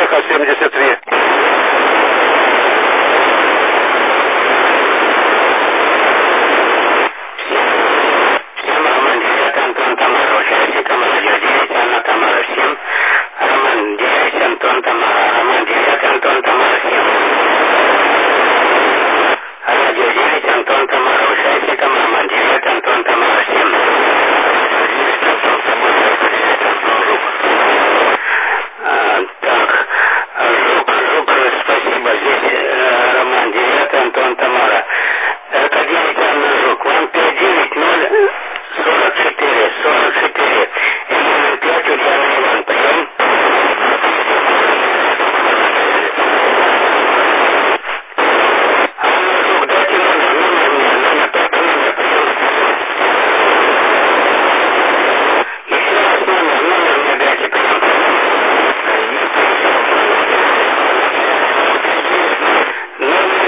Эхо 73. Всем Роман 9, Антон Тамара, участникам радио 9, Анна Тамара, всем. Роман 9, Антон Тамара, Роман 9, Антон Тамара, всем. Радио 9, Антон Тамара, участникам Роман 9, Антон Тамара, всем. Так, Жук, спасибо. Здесь Роман 9, Антон Тамара. Это 9 Анна Жук. Вам 590 44. И 5 Ульяна Иван. Прием. Анна Жук, дайте номер мне. Номер, прием. Еще раз номер мне дайте, прием. Номер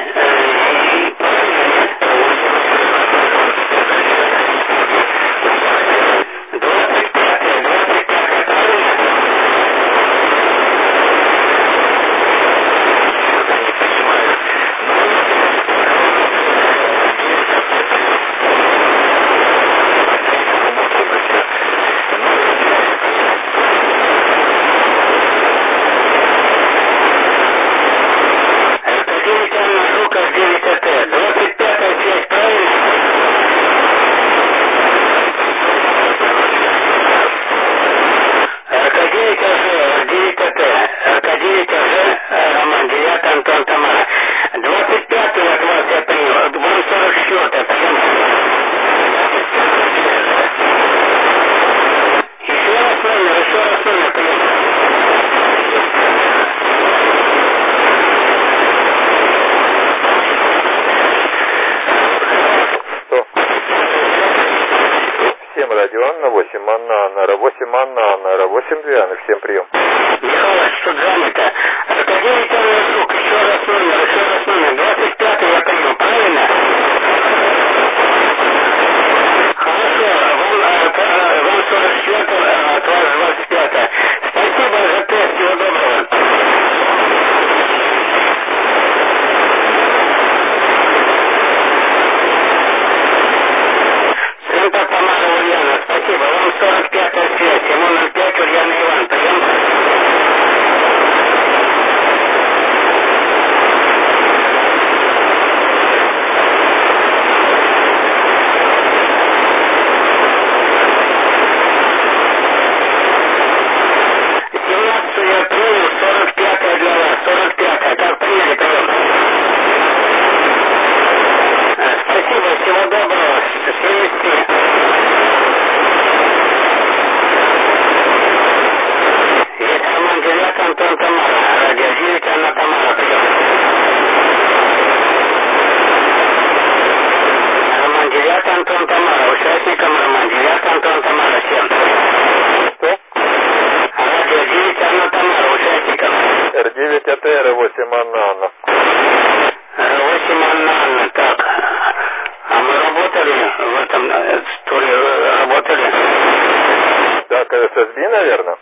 8 Анна, 8 Диана, всем прием. Михайлович, тут занято. Аркадий Жук, еще раз номер, 25 я прием, правильно? Хорошо, вам 44, от вас 25. Спасибо за тест, всего доброго. Центр Тамара Ульяна, спасибо. Вам 45-я связь, ему 05 Ульяна Иван, прием. Антон Тамара, радио 9, Анна Тамара, прием. Роман 9, Антон Тамара, участникам Роман 9, Антон Тамара, всем. Что? Радио 9, Анна Тамара, участникам. Р9 АТ, Р8 Анна. Р8 Анна, так. А мы работали в этом туре, работали? Так, ССБ, наверное?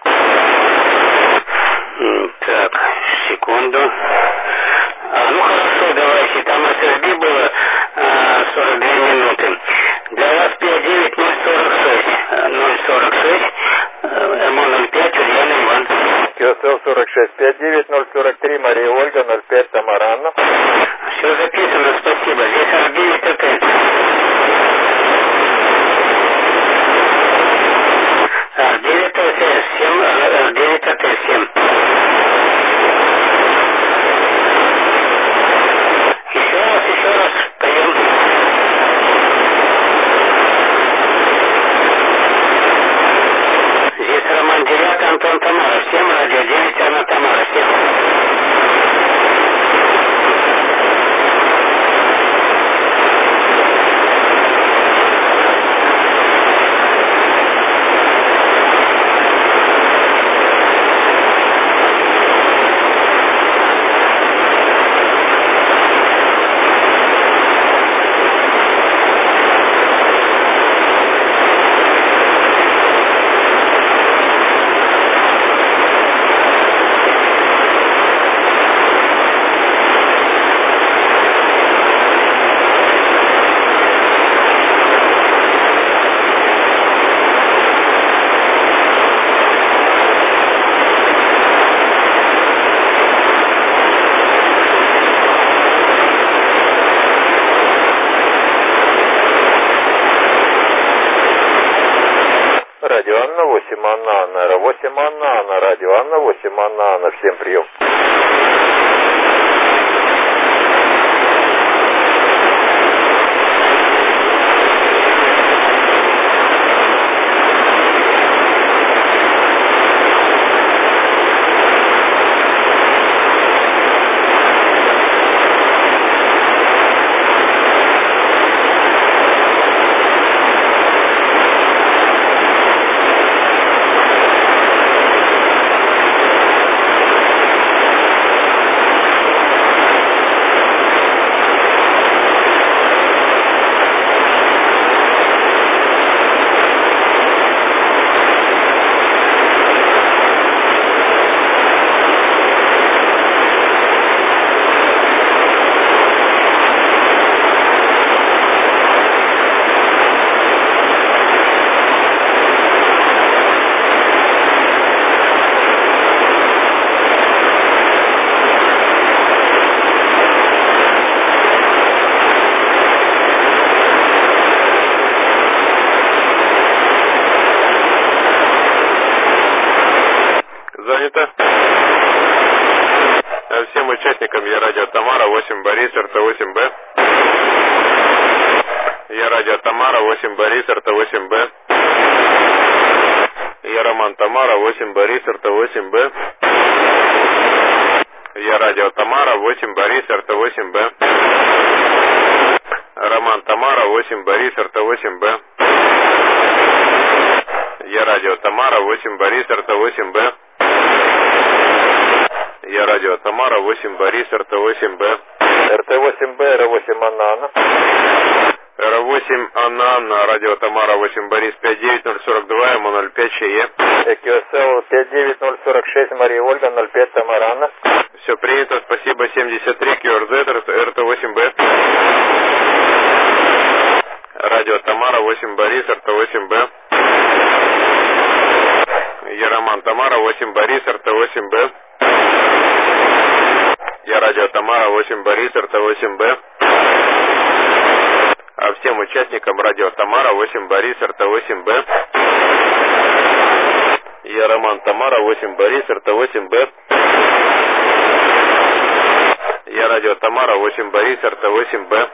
Так, секунду. Ну хорошо, давайте. Там ССБ было 42 минуты. Для вас 59046. 046. МО05, Ульяна Иван. КСЛ 46, 59043, Мария Ольга, 05 Тамара Анна. Все записано, спасибо. Здесь R9 ТТ. R9 ТТ, 7, R9 ТТ, 7. Еще раз, прием. Здесь Роман 9, Антон Тамара, всем, радио 9, Анна Тамара, всем. 8 Анна, 8 Анна, радио Анна, 8 Анна, всем прием. Всем участникам Я Радио Тамара, 8 Борис, РТ-8Б. Я Радио Тамара, 8 Борис, РТ-8Б. Я Роман Тамара, 8 Борис, РТ-8Б. Я Радио Тамара, 8 Борис, РТ-8Б. Роман Тамара, 8 Борис, РТ-8Б. Я Радио Тамара, 8 Борис, РТ-8Б. Я Радио Тамара, 8 Борис, РТ-8Б. РТ-8Б, Р8 Анна. Р8 Анна, Радио Тамара, 8 Борис, 59042, ему 05 ЧЕ. ЭКСЛ 59046, Мария Ольга, 05 Тамара Анна. Все принято, спасибо, 73 QRZ, РТ-8Б. Радио Тамара, 8 Борис, РТ-8Б. Я Роман Тамара, 8 Борис, РТ-8Б. Я Радио Тамара, 8 Борис, РТ-8Б. А всем участникам Радио Тамара, 8 Борис, РТ-8Б. Я Роман Тамара, 8 Борис, РТ-8Б. Я Радио Тамара, 8 Борис, РТ-8Б.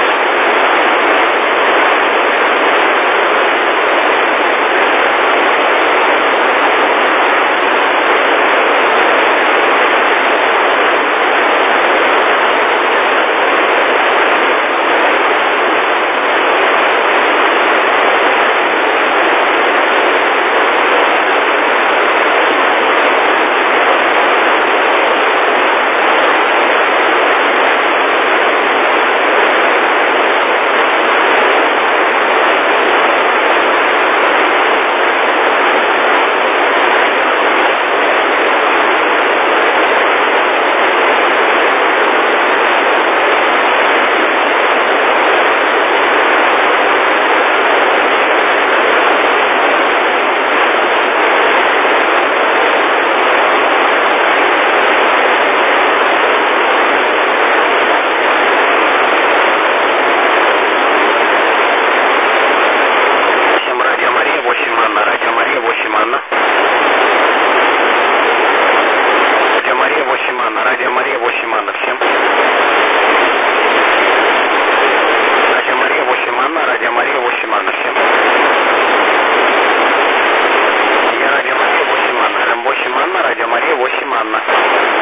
Радио Мария, 8 Анна, всем. Радио Мария, 8 Анна, Радио Мария, 8 Анна, всем. Я Радио Мария, 8 Анна, Рэм 8 Анна, Радио Мария, 8 Анна.